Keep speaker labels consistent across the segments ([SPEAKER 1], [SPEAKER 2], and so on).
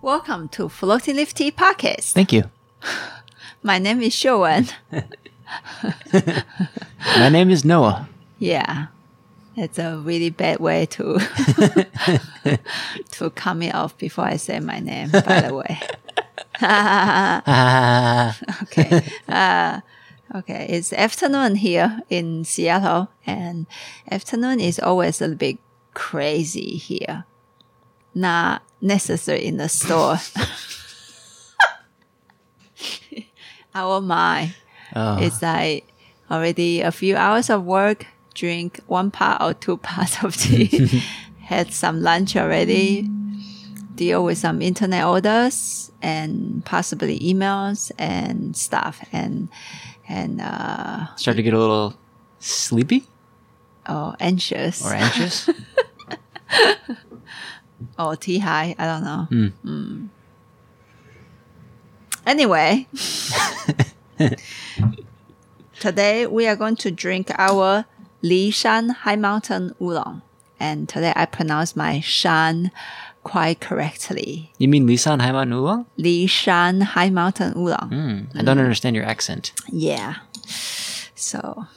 [SPEAKER 1] Welcome to Floating Leaf Tea Podcast.
[SPEAKER 2] Thank you.
[SPEAKER 1] My name is Showen.
[SPEAKER 2] My name is Noah.
[SPEAKER 1] Yeah. It's a really bad way to to cut me off before I say my name, by the way. Okay. Okay. It's afternoon here in Seattle, and afternoon is always a little bit crazy here. Not necessary in the store. Our mind is like already a few hours of work, drink 1 pot or 2 pots of tea, had some lunch already, deal with some internet orders and possibly emails and stuff, and
[SPEAKER 2] Start to get a little sleepy
[SPEAKER 1] anxious
[SPEAKER 2] or anxious.
[SPEAKER 1] or tea high. I don't know. Anyway, today we are going to drink our Lishan High Mountain Oolong. And today I pronounce my shan quite correctly.
[SPEAKER 2] You mean Lisan Haiman Oolong?
[SPEAKER 1] Lishan High Mountain Oolong.
[SPEAKER 2] I don't understand your accent.
[SPEAKER 1] Yeah. So,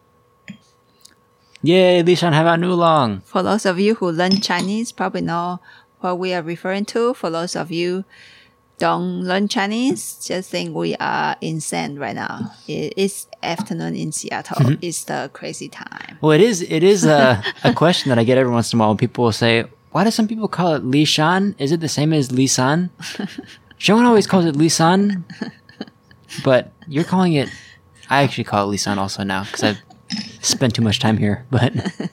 [SPEAKER 2] Yay, Lisan Haiman Oolong.
[SPEAKER 1] for those of you who learn Chinese, probably know what we are referring to. For those of you don't learn Chinese, just think we are insane right now. It is afternoon in Seattle. It's the crazy time.
[SPEAKER 2] Well, it is a question that I get every once in a while when people will say, why do some people call it Lishan? Is it the same as Lisan? Sean always calls it Lisan, but you're calling it, I actually call it Lisan also now because I've spent too much time here. But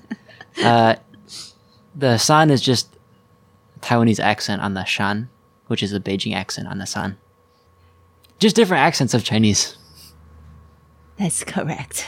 [SPEAKER 2] the san is just Taiwanese accent on the shan, which is the Beijing accent on the san. Just different accents of Chinese.
[SPEAKER 1] That's correct.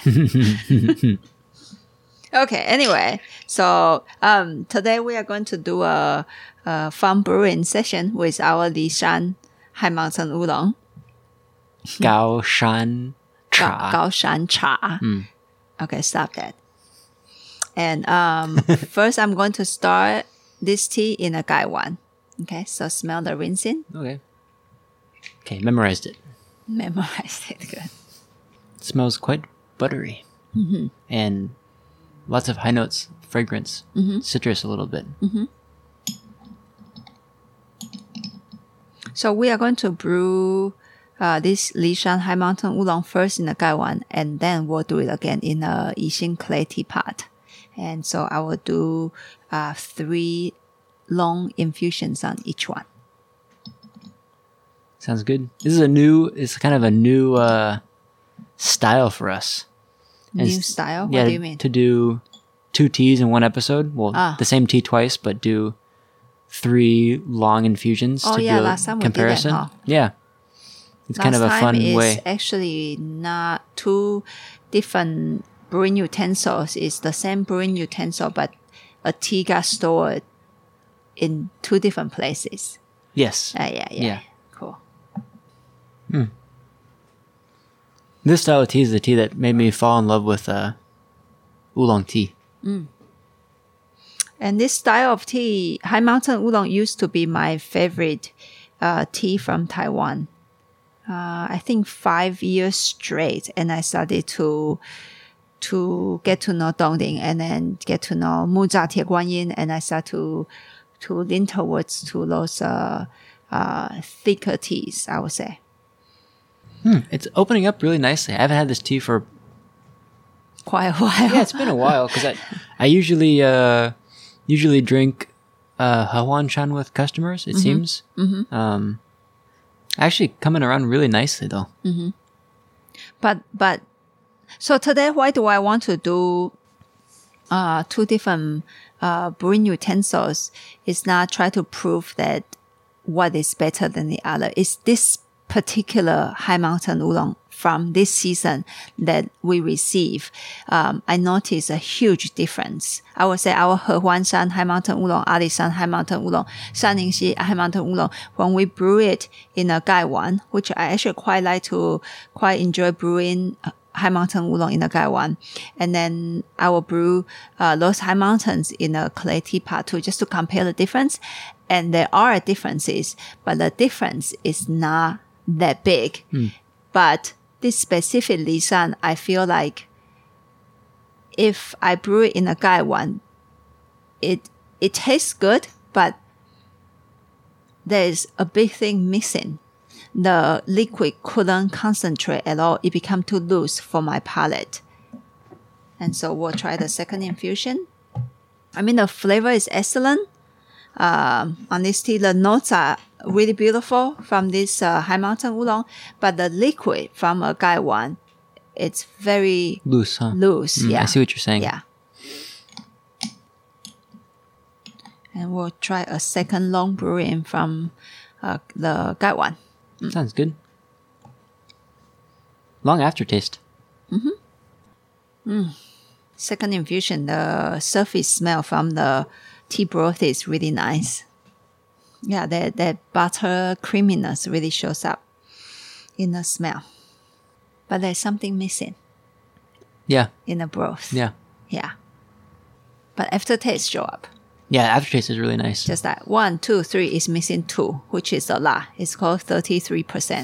[SPEAKER 1] Okay, anyway, so today we are going to do a fun brewing session with our Lishan High Mountain Oolong.
[SPEAKER 2] Gao Shan Cha.
[SPEAKER 1] Gaoshan Cha. Okay, stop that. And first I'm going to start this tea in a gaiwan. Okay, so smell the rinsing.
[SPEAKER 2] Okay, memorized it.
[SPEAKER 1] Memorize it. Good.
[SPEAKER 2] It smells quite buttery. And lots of high notes, fragrance, citrus a little bit.
[SPEAKER 1] So we are going to brew this Lishan High Mountain Oolong first in a gaiwan, and then we'll do it again in a Yixing clay teapot. And so I will do 3 long infusions on each one.
[SPEAKER 2] Sounds good. This is it's kind of a new style for us.
[SPEAKER 1] New style? What do you mean?
[SPEAKER 2] To do 2 teas in 1 episode. Well, the same tea twice, but do 3 long infusions to do
[SPEAKER 1] last time
[SPEAKER 2] a comparison.
[SPEAKER 1] We did that, huh?
[SPEAKER 2] Yeah. It's kind of a fun way.
[SPEAKER 1] It's actually not 2 different brewing utensils. It's the same brewing utensil, but a tea got stored in 2 different places.
[SPEAKER 2] Yes.
[SPEAKER 1] Yeah. Cool.
[SPEAKER 2] This style of tea is the tea that made me fall in love with oolong tea.
[SPEAKER 1] And this style of tea, High Mountain Oolong, used to be my favorite tea from Taiwan. I think 5 years straight, and I started to get to know Dongding and then get to know Muzha Tie Guanyin, and I start to lean towards to those thicker teas, I would say.
[SPEAKER 2] It's opening up really nicely. I haven't had this tea for
[SPEAKER 1] quite a while.
[SPEAKER 2] Yeah, it's been a while because I usually drink Hehuan Shan with customers. It seems. Actually, coming around really nicely though.
[SPEAKER 1] But so today, why do I want to do 2 different brewing utensils? It's not try to prove that what is better than the other. It's this particular High Mountain Oolong from this season that we receive. I noticed a huge difference. I would say our Hehuan Shan High Mountain Oolong, Alishan High Mountain Oolong, Shanningsi High Mountain Oolong, when we brew it in a gaiwan, which I actually quite enjoy brewing high mountain oolong in a gaiwan, and then I will brew those high mountains in a clay teapot too, just to compare the difference. And there are differences, but the difference is not that big. But this specific Lisan, I feel like if I brew it in a gaiwan, it tastes good, but there is a big thing missing. The liquid couldn't concentrate at all. It became too loose for my palate. And so we'll try the second infusion. I mean, the flavor is excellent. On this tea, the notes are really beautiful from this high mountain oolong, but the liquid from a gaiwan, it's very
[SPEAKER 2] loose, huh?
[SPEAKER 1] Loose, yeah.
[SPEAKER 2] I see what you're saying.
[SPEAKER 1] Yeah. And we'll try a second long brewing from the gaiwan.
[SPEAKER 2] Sounds good. Long aftertaste.
[SPEAKER 1] Second infusion, the surface smell from the tea broth is really nice. Yeah, that butter creaminess really shows up in the smell. But there's something missing.
[SPEAKER 2] Yeah.
[SPEAKER 1] In the broth.
[SPEAKER 2] Yeah.
[SPEAKER 1] Yeah. But aftertaste show up.
[SPEAKER 2] Yeah, aftertaste is really nice.
[SPEAKER 1] Just like 1, 2, 3 is missing 2, which is a lot. It's called 33%.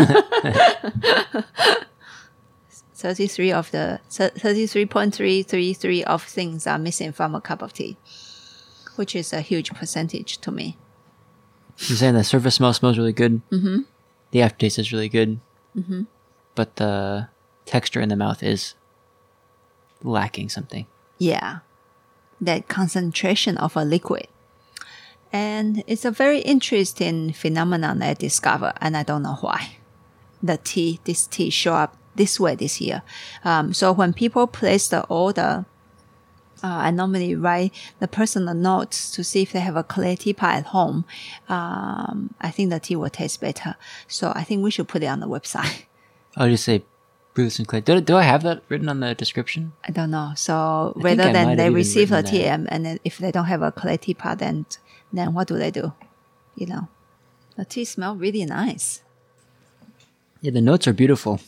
[SPEAKER 1] 33.333 of things are missing from a cup of tea, which is a huge percentage to me.
[SPEAKER 2] You're saying the surface smell smells really good. The aftertaste is really good. But the texture in the mouth is lacking something.
[SPEAKER 1] Yeah. That concentration of a liquid. And it's a very interesting phenomenon I discovered, and I don't know why. This tea show up this way this year. So when people place the order, I normally write the personal notes to see if they have a clay teapot at home. I think the tea will taste better. So I think we should put it on the website.
[SPEAKER 2] I'll just say brew this in clay. Do I have that written on the description?
[SPEAKER 1] I don't know. So
[SPEAKER 2] I
[SPEAKER 1] rather
[SPEAKER 2] think I
[SPEAKER 1] than
[SPEAKER 2] might
[SPEAKER 1] they
[SPEAKER 2] have even
[SPEAKER 1] receive the
[SPEAKER 2] written
[SPEAKER 1] tea
[SPEAKER 2] that.
[SPEAKER 1] and then if they don't have a clay teapot, then what do they do? You know, the tea smells really nice.
[SPEAKER 2] Yeah, the notes are beautiful.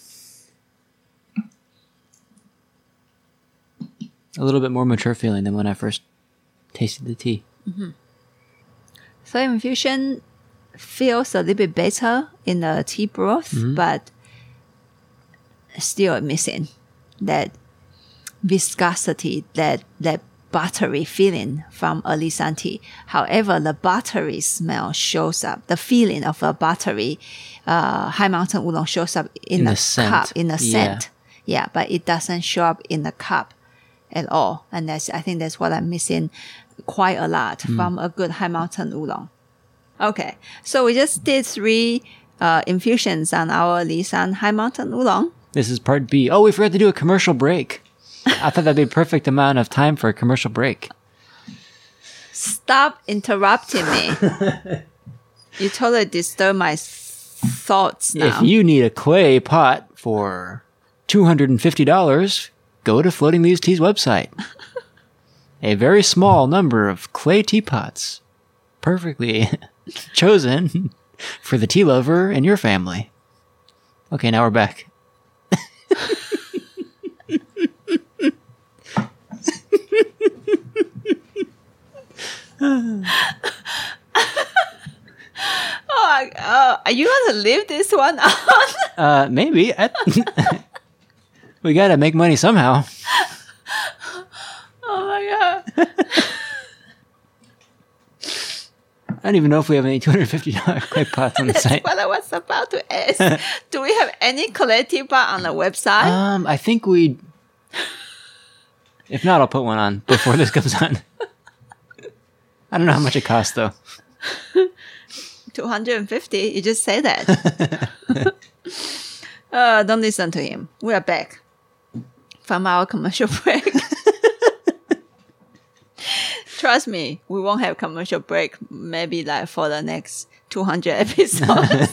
[SPEAKER 2] A little bit more mature feeling than when I first tasted the tea.
[SPEAKER 1] Third infusion feels a little bit better in the tea broth, but still missing that viscosity, that buttery feeling from a Lisan tea. However, the buttery smell shows up. The feeling of a buttery high mountain oolong shows up in the cup, in the scent. Yeah, but it doesn't show up in the cup at all. And I think that's what I'm missing quite a lot from a good high mountain oolong. Okay, so we just did 3 infusions on our Lisan high mountain oolong.
[SPEAKER 2] This is part B. Oh, we forgot to do a commercial break. I thought that'd be a perfect amount of time for a commercial break.
[SPEAKER 1] Stop interrupting me. You totally disturb my thoughts now.
[SPEAKER 2] If you need a clay pot for $250, go to Floating Leaves Tea's website. A very small number of clay teapots, perfectly chosen for the tea lover in your family. Okay, now we're back.
[SPEAKER 1] Are you going to leave this one on?
[SPEAKER 2] Maybe. We gotta make money somehow.
[SPEAKER 1] Oh my God.
[SPEAKER 2] I don't even know if we have any $250 clay pots on the site.
[SPEAKER 1] What I was about to ask. Do we have any clay teapot on the website?
[SPEAKER 2] I think we... If not, I'll put one on before this comes on. I don't know how much it costs, though.
[SPEAKER 1] 250. You just say that. Don't listen to him. We are back from our commercial break. Trust me, we won't have commercial break maybe like for the next 200 episodes.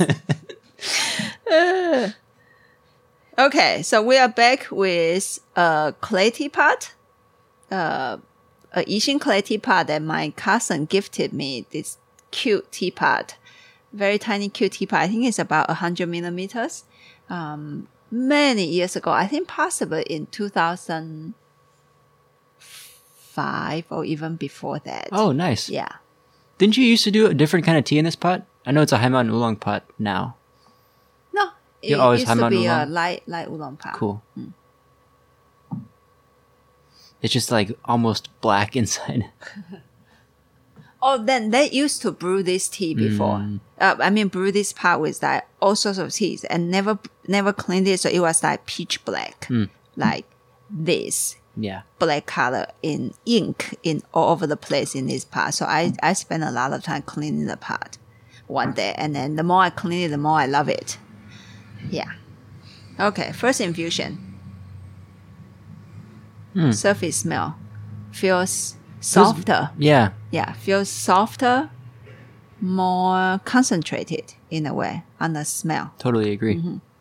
[SPEAKER 1] Okay, so we are back with a clay teapot. A Yixing clay teapot that my cousin gifted me, this cute teapot. Very tiny cute teapot. I think it's about 100 millimeters. many years ago. I think possibly in 2005 or even before that.
[SPEAKER 2] Oh, nice.
[SPEAKER 1] Yeah.
[SPEAKER 2] Didn't you used to do a different kind of tea in this pot? I know it's a Haiman Oolong pot now.
[SPEAKER 1] No, it
[SPEAKER 2] You always
[SPEAKER 1] used to
[SPEAKER 2] Haiman
[SPEAKER 1] be a
[SPEAKER 2] Oolong?
[SPEAKER 1] light oolong pot.
[SPEAKER 2] Cool. It's just like almost black inside.
[SPEAKER 1] Oh, then they used to brew this tea before. Brew this pot with like all sorts of teas and never cleaned it, so it was like pitch black, like this
[SPEAKER 2] Yeah.
[SPEAKER 1] black color in ink in all over the place in this pot. So I spent a lot of time cleaning the pot one day, and then the more I clean it, the more I love it. Yeah. Okay, first infusion. Surface smell feels softer.
[SPEAKER 2] Yeah.
[SPEAKER 1] Yeah, feels softer, more concentrated in a way on the smell.
[SPEAKER 2] Totally agree.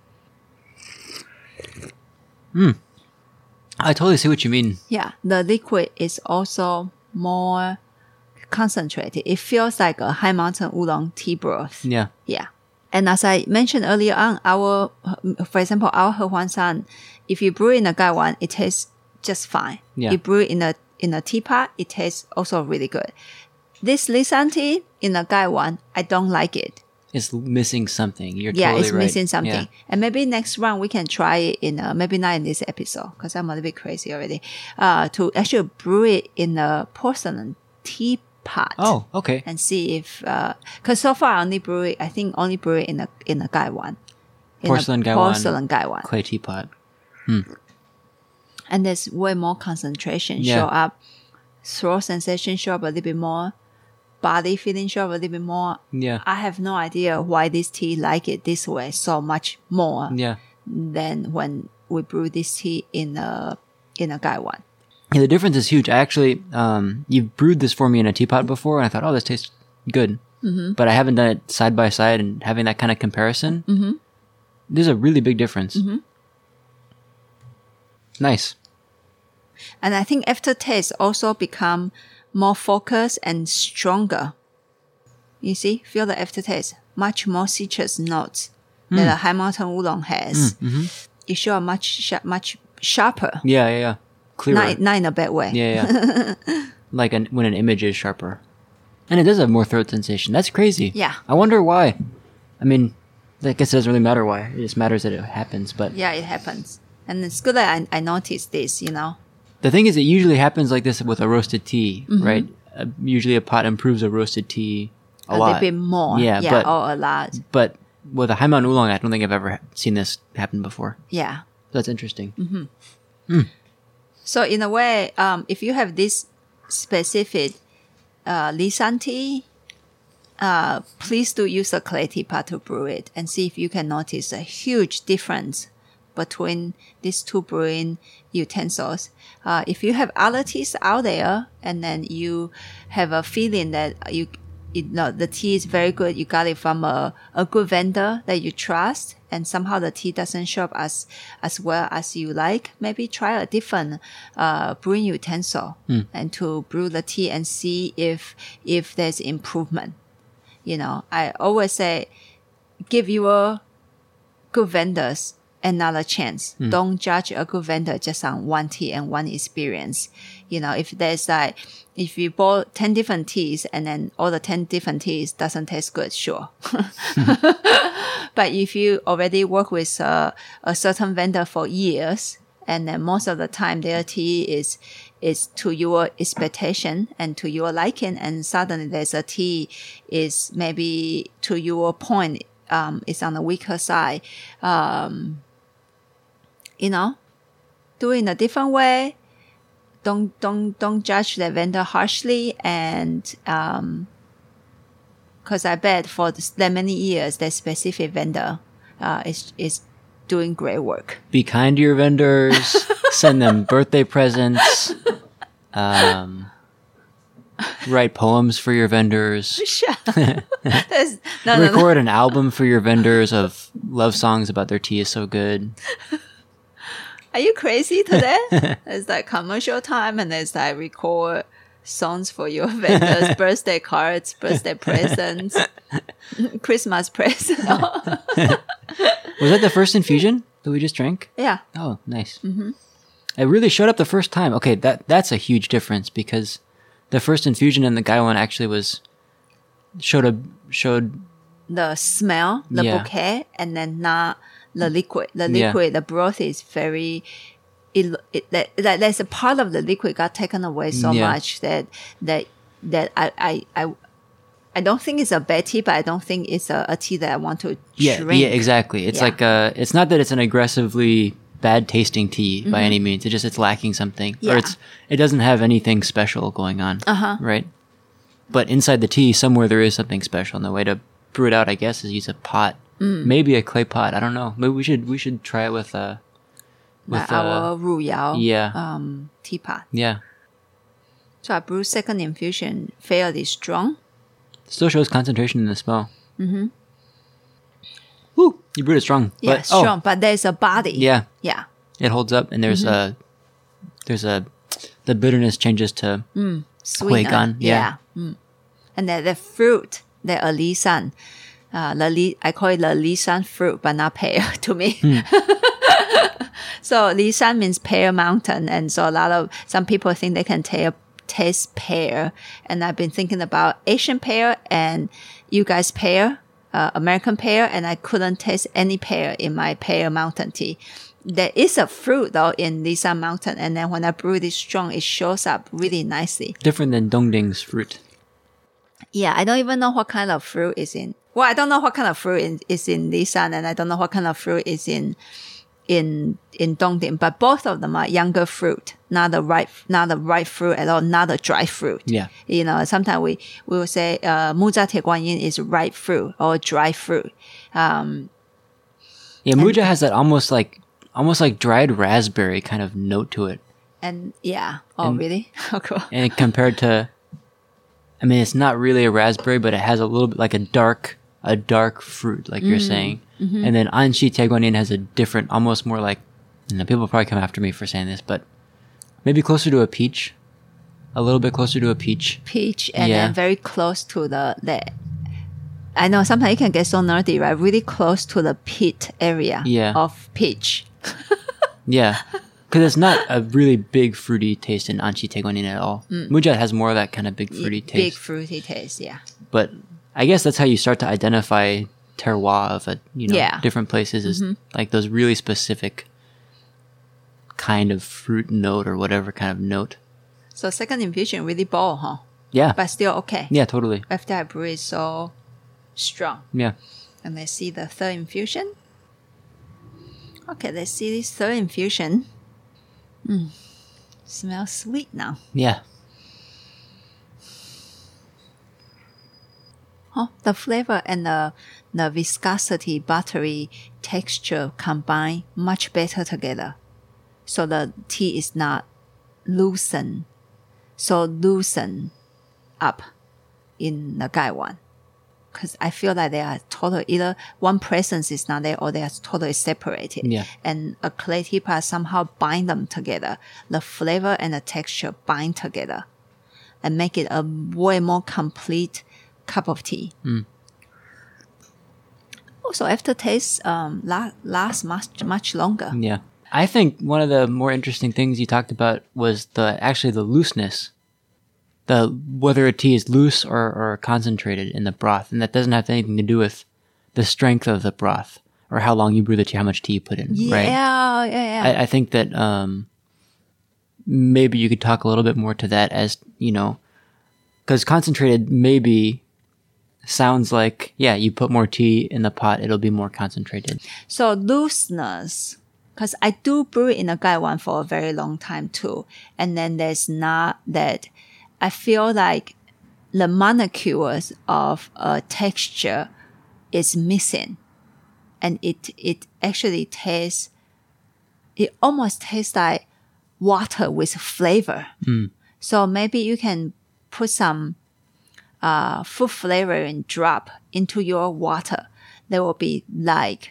[SPEAKER 2] I totally see what you mean.
[SPEAKER 1] Yeah, the liquid is also more concentrated. It feels like a high mountain oolong tea broth.
[SPEAKER 2] Yeah.
[SPEAKER 1] Yeah. And as I mentioned earlier on, for example, our He Huan San, if you brew in a gaiwan, it tastes just fine.
[SPEAKER 2] Yeah.
[SPEAKER 1] You brew in a teapot, it tastes also really good. This Lisan tea in a gaiwan, I don't like it.
[SPEAKER 2] It's missing something. You're
[SPEAKER 1] Yeah,
[SPEAKER 2] totally
[SPEAKER 1] it's
[SPEAKER 2] right.
[SPEAKER 1] missing something.
[SPEAKER 2] Yeah.
[SPEAKER 1] And maybe next round we can try it maybe not in this episode because I'm a little bit crazy already, to actually brew it in a porcelain teapot.
[SPEAKER 2] Oh, okay.
[SPEAKER 1] And see if, because so far I only brew it in a gaiwan.
[SPEAKER 2] Porcelain gaiwan.
[SPEAKER 1] Porcelain gaiwan.
[SPEAKER 2] Clay teapot.
[SPEAKER 1] And there's way more concentration
[SPEAKER 2] Yeah.
[SPEAKER 1] show up. Throat sensation show up a little bit more. Body feeling show up a little bit more.
[SPEAKER 2] Yeah.
[SPEAKER 1] I have no idea why this tea like it this way so much more
[SPEAKER 2] Yeah.
[SPEAKER 1] than when we brew this tea in a gaiwan.
[SPEAKER 2] Yeah, the difference is huge. I actually, you've brewed this for me in a teapot before, and I thought, oh, this tastes good. But I haven't done it side by side and having that kind of comparison. There's a really big difference. Nice.
[SPEAKER 1] And I think aftertaste also become more focused and stronger. You see, feel the aftertaste. Much more citrus notes that a high mountain oolong has. It show much sharper.
[SPEAKER 2] Yeah. Clearer.
[SPEAKER 1] Not in a bad way.
[SPEAKER 2] Yeah. Like when an image is sharper. And it does have more throat sensation. That's crazy.
[SPEAKER 1] Yeah.
[SPEAKER 2] I wonder why. I mean, I guess it doesn't really matter why. It just matters that it happens. But
[SPEAKER 1] Yeah, it happens. And it's good that I noticed this, you know.
[SPEAKER 2] the thing is, it usually happens like this with a roasted tea, right? Usually a pot improves a roasted tea a lot.
[SPEAKER 1] little bit more.
[SPEAKER 2] Yeah,
[SPEAKER 1] Yeah,
[SPEAKER 2] but-
[SPEAKER 1] or a lot.
[SPEAKER 2] But with a Haiman Oolong, I don't think I've ever seen this happen before.
[SPEAKER 1] Yeah.
[SPEAKER 2] So that's interesting.
[SPEAKER 1] So in a way, if you have this specific Lisan tea, please do use a clay teapot to brew it and see if you can notice a huge difference between these two brewing utensils. If you have other teas out there and then you have a feeling that the tea is very good, you got it from a good vendor that you trust, and somehow the tea doesn't show up as well as you like, maybe try a different brewing utensil and to brew the tea and see if there's improvement. You know, I always say, give your good vendors another chance. Don't judge a good vendor just on one tea and one experience. You know, if you bought 10 different teas and then all the 10 different teas doesn't taste good, sure. But if you already work with a certain vendor for years, and then most of the time their tea is to your expectation and to your liking, and suddenly there's a tea is maybe to your point, it's on the weaker side, you know, do it in a different way. Don't judge the vendor harshly, and because I bet for that many years that specific vendor is doing great work.
[SPEAKER 2] Be kind to your vendors. Send them birthday presents. Write poems for your vendors. Record an album for your vendors of love songs about their tea is so good.
[SPEAKER 1] Are you crazy today? It's like commercial time, and there's like record songs for your vendors, birthday cards, birthday presents, Christmas presents.
[SPEAKER 2] Was that the first infusion? that we just drank?
[SPEAKER 1] Yeah.
[SPEAKER 2] Oh, nice. Mm-hmm. It really showed up the first time. Okay, that's a huge difference because the first infusion in the Gaiwan actually showed
[SPEAKER 1] The smell, the
[SPEAKER 2] Yeah.
[SPEAKER 1] bouquet, and then not the liquid. The
[SPEAKER 2] Yeah.
[SPEAKER 1] liquid, the broth is very. There's a part of the liquid got taken away so
[SPEAKER 2] Yeah.
[SPEAKER 1] much that I don't think it's a bad tea, but I don't think it's a tea that I want to drink.
[SPEAKER 2] Yeah, exactly. It's
[SPEAKER 1] Yeah.
[SPEAKER 2] like it's not that it's an aggressively bad tasting tea by any means. It's lacking something, or
[SPEAKER 1] Yeah.
[SPEAKER 2] it doesn't have anything special going on, right? But inside the tea, somewhere there is something special, and the way to brew it out, I guess, is use a pot, maybe a clay pot. I don't know. Maybe we should try it with
[SPEAKER 1] Our Ru Yao
[SPEAKER 2] yeah.
[SPEAKER 1] teapot.
[SPEAKER 2] Yeah.
[SPEAKER 1] So I brew second infusion fairly strong.
[SPEAKER 2] Still shows concentration in the smell. Mm-hmm. Woo! You brewed it strong.
[SPEAKER 1] Yeah,
[SPEAKER 2] but,
[SPEAKER 1] strong, but there's a body.
[SPEAKER 2] Yeah.
[SPEAKER 1] Yeah.
[SPEAKER 2] It holds up, and there's the bitterness changes to
[SPEAKER 1] Sweeter.
[SPEAKER 2] Huigan, yeah.
[SPEAKER 1] And then the fruit, the lisan, I call it the lisan fruit, but not pear to me. So lisan means pear mountain, and so some people think they can taste pear, and I've been thinking about Asian pear and you guys pear, American pear, and I couldn't taste any pear in my pear mountain tea. There is a fruit though in Lisan Mountain, and then when I brew it strong, it shows up really nicely.
[SPEAKER 2] different than Dongding's fruit.
[SPEAKER 1] Yeah, I don't even know what kind of fruit is in. Well, I don't know what kind of fruit is in Lisan, and I don't know what kind of fruit is in Dongding. But both of them are younger fruit, not the ripe fruit at all, not the dry fruit.
[SPEAKER 2] Yeah.
[SPEAKER 1] You know, sometimes we will say Muja Tie Guan Yin is ripe fruit or dry fruit.
[SPEAKER 2] Yeah, Muja has that almost like dried raspberry kind of note to it.
[SPEAKER 1] And yeah, really? Oh, cool.
[SPEAKER 2] And compared to, I mean, it's not really a raspberry, but it has a little bit like a dark fruit, like you're saying. Mm-hmm. And then Anxi Taiguanyin has a different, almost more like, people probably come after me for saying this, but maybe closer to a peach, a little bit closer to a peach.
[SPEAKER 1] Peach, and then very close to the. I know sometimes it can get so nerdy, right? Really close to the pit area of peach.
[SPEAKER 2] Yeah. Because it's not a really big fruity taste in Anxi Taiguanyin at all. Mujat has more of that kind of big fruity taste.
[SPEAKER 1] Big fruity taste, yeah.
[SPEAKER 2] But I guess that's how you start to identify terroir of different places is like those really specific kind of fruit note or whatever kind of note.
[SPEAKER 1] So second infusion really bold, huh?
[SPEAKER 2] Yeah.
[SPEAKER 1] But still okay.
[SPEAKER 2] Yeah, totally.
[SPEAKER 1] After I brew it so strong.
[SPEAKER 2] Yeah.
[SPEAKER 1] And let's see the third infusion. Okay, let's see this third infusion. Smells sweet now.
[SPEAKER 2] Yeah.
[SPEAKER 1] Oh, the flavor and the viscosity, buttery texture combine much better together. So the tea is not loosen up in the Gaiwan. Because I feel like they are either one presence is not there or they are totally separated.
[SPEAKER 2] Yeah.
[SPEAKER 1] And a clay teapot somehow bind them together. The flavor and the texture bind together and make it a way more complete cup of tea. Also, aftertaste lasts much longer.
[SPEAKER 2] Yeah. I think one of the more interesting things you talked about was the looseness. Whether a tea is loose or concentrated in the broth, and that doesn't have anything to do with the strength of the broth or how long you brew the tea, how much tea you put in, right?
[SPEAKER 1] Yeah.
[SPEAKER 2] I think that maybe you could talk a little bit more to that as, because concentrated maybe sounds like, you put more tea in the pot, it'll be more concentrated.
[SPEAKER 1] So looseness, because I do brew in a Gaiwan for a very long time too, and then there's not that. I feel like the molecules of a texture is missing, and it actually tastes. It almost tastes like water with flavor. So maybe you can put some food flavoring drop into your water. There will be like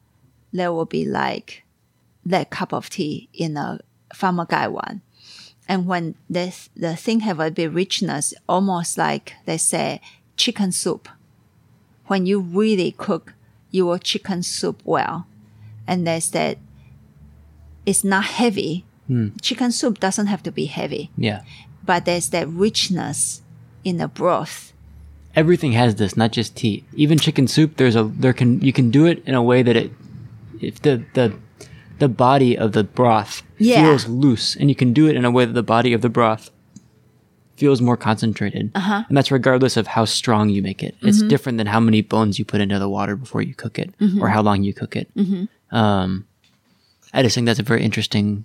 [SPEAKER 1] that cup of tea in from a Gaiwan. And when the thing have a bit richness, almost like they say chicken soup. When you really cook your chicken soup well, and there's that it's not heavy. Chicken soup doesn't have to be heavy.
[SPEAKER 2] Yeah.
[SPEAKER 1] But there's that richness in the broth.
[SPEAKER 2] Everything has this, not just tea. Even chicken soup, you can do it in a way that if the body of the broth feels loose, and you can do it in a way that the body of the broth feels more concentrated. And that's regardless of how strong you make it. It's different than how many bones you put into the water before you cook it, or how long you cook it. I just think that's a very interesting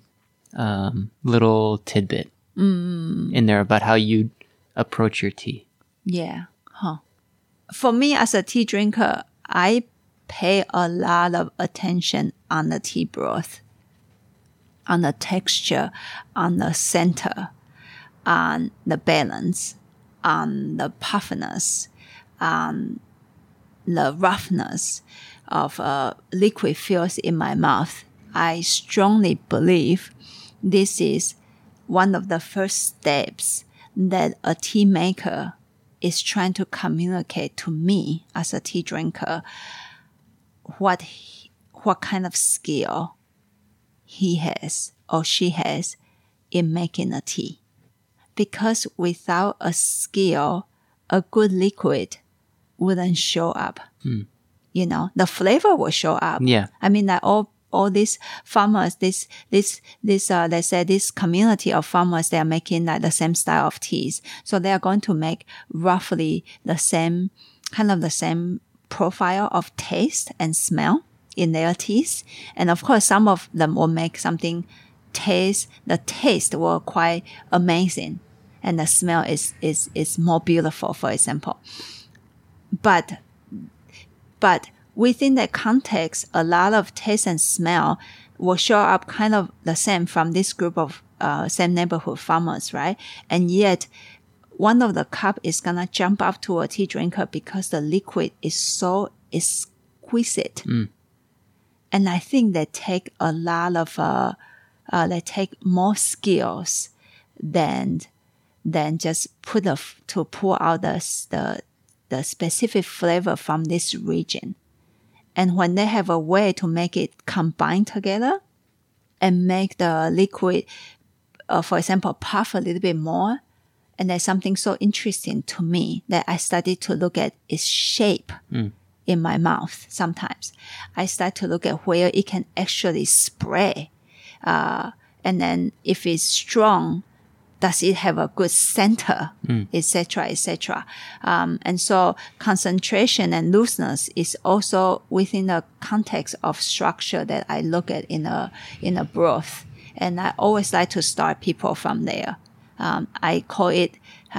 [SPEAKER 2] little tidbit in there about how you approach your tea.
[SPEAKER 1] Yeah. Huh. For me, as a tea drinker, I pay a lot of attention on the tea broth, on the texture, on the center, on the balance, on the puffiness, on the roughness of liquid feels in my mouth. I strongly believe this is one of the first steps that a tea maker is trying to communicate to me as a tea drinker what kind of skill he has or she has in making a tea. Because without a skill, a good liquid wouldn't show up. You know, the flavor will show up.
[SPEAKER 2] Yeah.
[SPEAKER 1] I mean, like all these farmers, let's say this community of farmers, they are making like the same style of teas. So they are going to make roughly the same profile of taste and smell in their teas. And of course, some of them will make something the taste will quite amazing. And the smell is more beautiful, for example. But within that context, a lot of taste and smell will show up kind of the same from this group of same neighborhood farmers, right? And yet, one of the cup is gonna jump up to a tea drinker because the liquid is so exquisite. And I think they take a lot of they take more skills than just to pull out the specific flavor from this region. And when they have a way to make it combine together and make the liquid, for example, puff a little bit more, and there's something so interesting to me that I started to look at its shape in my mouth sometimes. I start to look at where it can actually spray. And then if it's strong, does it have a good center, etc., etc. And so concentration and looseness is also within the context of structure that I look at in a broth. And I always like to start people from there. I call it,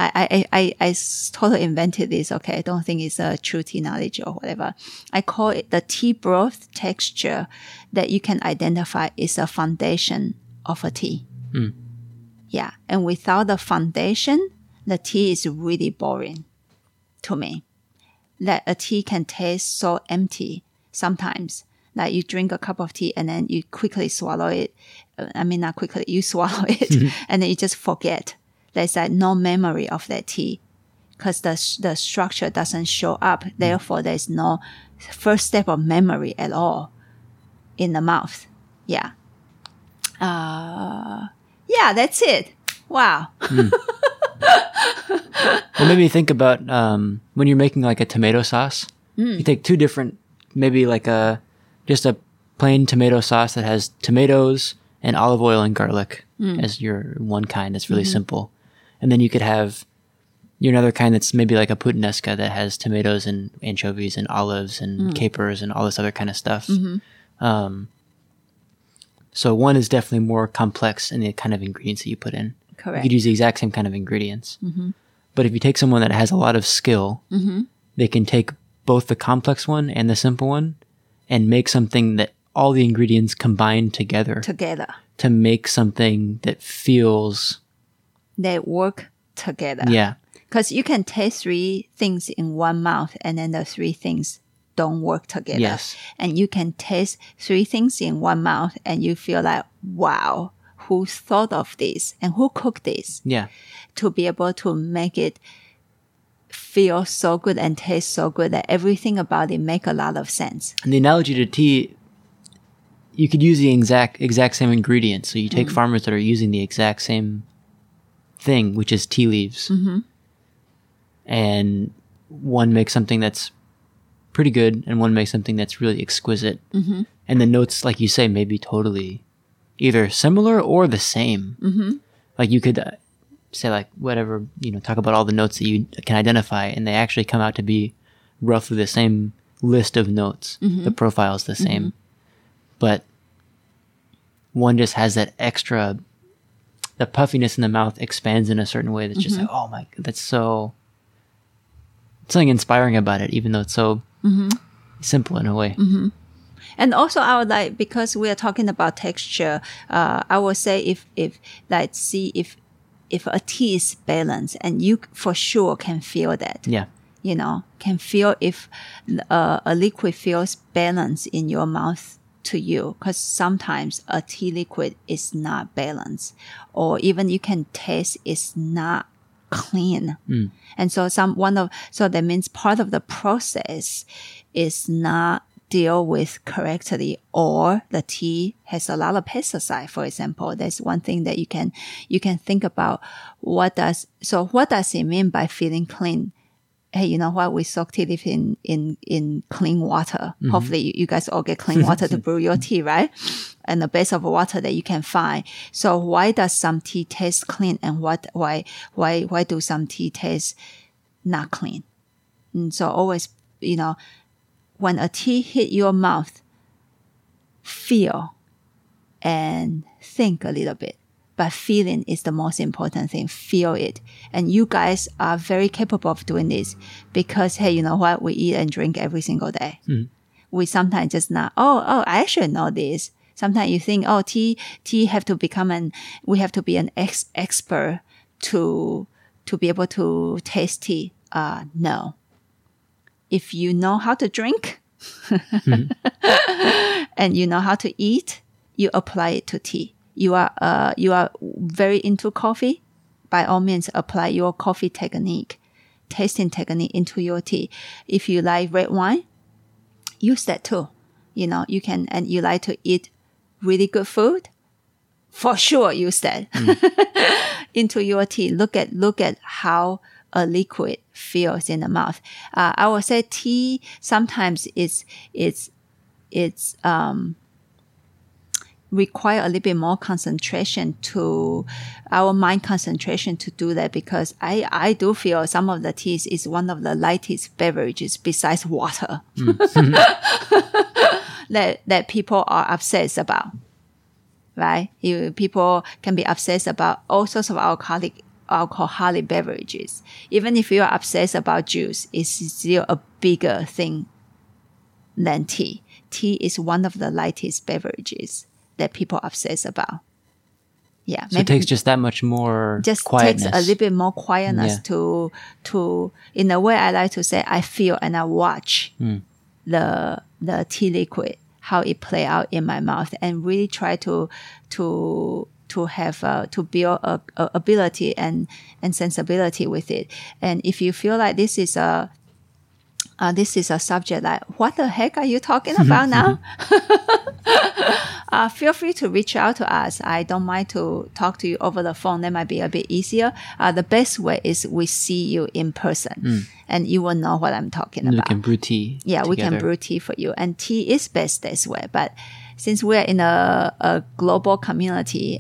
[SPEAKER 1] I totally invented this, okay? I don't think it's a true tea knowledge or whatever. I call it the tea broth texture that you can identify is a foundation of a tea. Yeah. And without the foundation, the tea is really boring to me. That a tea can taste so empty sometimes. Like you drink a cup of tea and then you quickly swallow it. I mean, not quickly, you swallow it and then you just forget. There's like no memory of that tea because the structure doesn't show up. Therefore, there's no first step of memory at all in the mouth. Yeah. Yeah, that's it. Wow.
[SPEAKER 2] Well, maybe think about when you're making like a tomato sauce. You take two different, maybe like just a plain tomato sauce that has tomatoes and olive oil and garlic as your one kind. That's really simple. And then you could have your another kind that's maybe like a puttanesca that has tomatoes and anchovies and olives and capers and all this other kind of stuff. So one is definitely more complex in the kind of ingredients that you put in.
[SPEAKER 1] Correct.
[SPEAKER 2] You could use the exact same kind of ingredients. But if you take someone that has a lot of skill, they can take both the complex one and the simple one and make something that all the ingredients combine together to make something that feels...
[SPEAKER 1] They work together.
[SPEAKER 2] Yeah.
[SPEAKER 1] Because you can taste three things in one mouth and then the three things don't work together.
[SPEAKER 2] Yes.
[SPEAKER 1] And you can taste three things in one mouth and you feel like, wow, who thought of this and who cooked this?
[SPEAKER 2] Yeah.
[SPEAKER 1] To be able to make it feel so good and taste so good that everything about it make a lot of sense.
[SPEAKER 2] And the analogy to tea, you could use the exact same ingredients. So you take farmers that are using the exact same thing, which is tea leaves, and one makes something that's pretty good, and one makes something that's really exquisite. And the notes, like you say, may be totally either similar or the same. Like you could say like whatever, talk about all the notes that you can identify, and they actually come out to be roughly the same list of notes. The profile is the same, but one just has that extra, the puffiness in the mouth expands in a certain way that's just like, oh my, that's so, something inspiring about it, even though it's so simple in a way.
[SPEAKER 1] And also I would like, because we are talking about texture, I would say if a tea is balanced, and you for sure can feel that.
[SPEAKER 2] Yeah.
[SPEAKER 1] Can feel if a liquid feels balanced in your mouth to you, because sometimes a tea liquid is not balanced, or even you can taste it's not clean. And so so that means part of the process is not deal with correctly, or the tea has a lot of pesticide, for example. That's one thing that you can think about. What does it mean by feeling clean? Hey, you know what? We soak tea leaf in clean water. Hopefully you guys all get clean water to brew your tea, right? And the best of water that you can find. So why does some tea taste clean, and why do some tea taste not clean? And so always, when a tea hit your mouth, feel and think a little bit. But feeling is the most important thing. Feel it. And you guys are very capable of doing this because, hey, you know what? We eat and drink every single day. We sometimes just not, I should know this. Sometimes you think, tea have to become we have to be an expert to be able to taste tea. No. If you know how to drink and you know how to eat, you apply it to tea. You are very into coffee, by all means apply your coffee technique, tasting technique into your tea. If you like red wine, use that too. You can, and you like to eat really good food, for sure use that into your tea. Look at how a liquid feels in the mouth. I would say tea sometimes it's require a little bit more concentration to our mind concentration to do that, because I do feel some of the teas is one of the lightest beverages besides water that people are obsessed about, right? People can be obsessed about all sorts of alcoholic beverages. Even if you're obsessed about juice, it's still a bigger thing than tea. Tea is one of the lightest beverages that people obsess about. Yeah.
[SPEAKER 2] So it takes just that much more quietness.
[SPEAKER 1] Takes a little bit more quietness to, in a way I like to say, I feel and I watch the tea liquid, how it play out in my mouth, and really try to have, to build a ability and sensibility with it. And if you feel like this is a subject like, what the heck are you talking about now? Feel free to reach out to us. I don't mind to talk to you over the phone. That might be a bit easier. The best way is we see you in person and you will know what I'm talking about.
[SPEAKER 2] We can brew tea together.
[SPEAKER 1] We can brew tea for you. And tea is best this way. But since we're in a global community,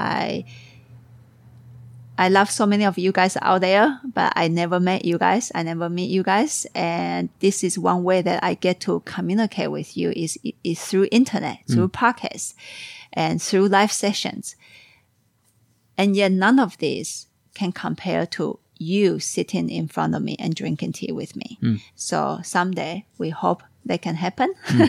[SPEAKER 1] I love so many of you guys out there, but I never met you guys. I never meet you guys. And this is one way that I get to communicate with you is through internet, through podcasts, and through live sessions. And yet none of this can compare to you sitting in front of me and drinking tea with me. So someday we hope that can happen.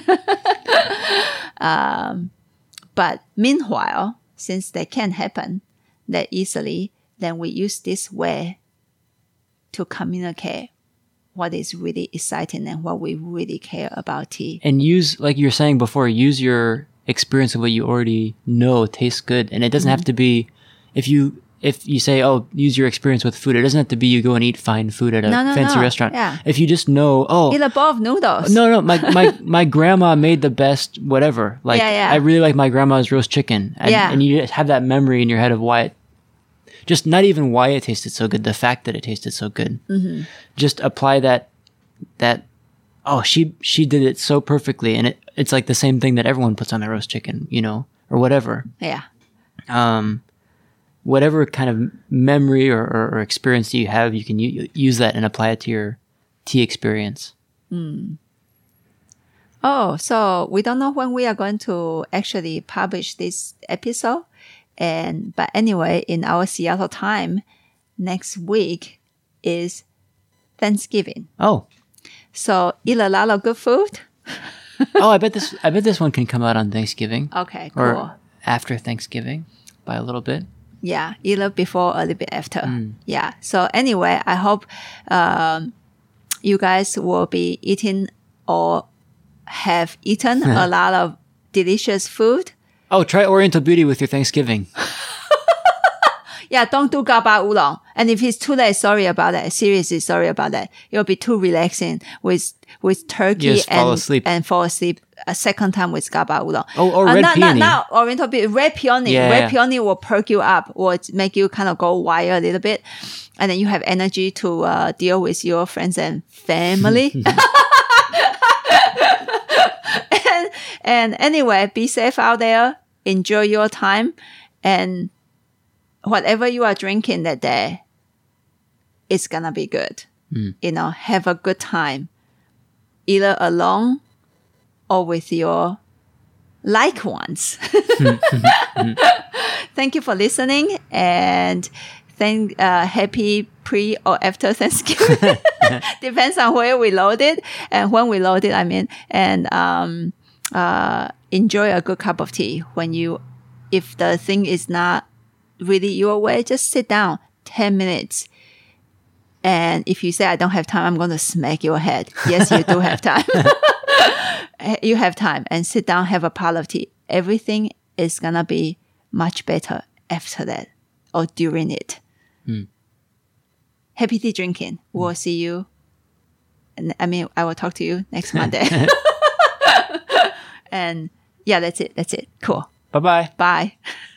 [SPEAKER 1] But meanwhile, since they can't happen that easily, then we use this way to communicate what is really exciting and what we really care about tea.
[SPEAKER 2] And use, like you were saying before, use your experience of what you already know tastes good. And it doesn't have to be, if you if you say, oh, use your experience with food, it doesn't have to be you go and eat fine food at a fancy restaurant.
[SPEAKER 1] Yeah.
[SPEAKER 2] If you just know, oh,
[SPEAKER 1] eat a bowl of noodles.
[SPEAKER 2] no, my grandma made the best whatever. Like,
[SPEAKER 1] Yeah.
[SPEAKER 2] I really like my grandma's roast chicken. And you just have that memory in your head of why just not even why it tasted so good, the fact that it tasted so good. Mm-hmm. Just apply that, oh, she did it so perfectly. And it's like the same thing that everyone puts on their roast chicken, or whatever.
[SPEAKER 1] Yeah.
[SPEAKER 2] Whatever kind of memory or experience that you have, you can use that and apply it to your tea experience.
[SPEAKER 1] Oh, so we don't know when we are going to actually publish this episode. But anyway, in our Seattle time, next week is Thanksgiving.
[SPEAKER 2] Oh.
[SPEAKER 1] So eat a lot of good food.
[SPEAKER 2] Oh, I bet this one can come out on Thanksgiving.
[SPEAKER 1] Okay, cool.
[SPEAKER 2] Or after Thanksgiving by a little bit.
[SPEAKER 1] Yeah, either before or a little bit after. Yeah. So anyway, I hope you guys will be eating or have eaten a lot of delicious food.
[SPEAKER 2] Oh, try Oriental Beauty with your Thanksgiving.
[SPEAKER 1] Yeah, don't do gaba oolong. And if it's too late, sorry about that. Seriously, sorry about that. It'll be too relaxing with turkey and fall asleep a second time with gaba oolong.
[SPEAKER 2] Oh, or red peony.
[SPEAKER 1] Not Oriental Beauty. Red peony.
[SPEAKER 2] Yeah.
[SPEAKER 1] Red peony will perk you up, will make you kind of go wild a little bit. And then you have energy to deal with your friends and family. And anyway, be safe out there. Enjoy your time. And whatever you are drinking that day, it's going to be good. Have a good time. Either alone or with your liked ones. Thank you for listening. And happy pre or after Thanksgiving. Depends on where we load it and when we load it, I mean. And enjoy a good cup of tea. If the thing is not really your way, just sit down 10 minutes. And if you say, I don't have time, I'm going to smack your head. Yes, you do have time. You have time. And sit down, have a pot of tea. Everything is going to be much better after that or during it. Happy tea drinking. We'll see you. I will talk to you next Monday. And yeah, that's it. Cool.
[SPEAKER 2] Bye-bye.
[SPEAKER 1] Bye.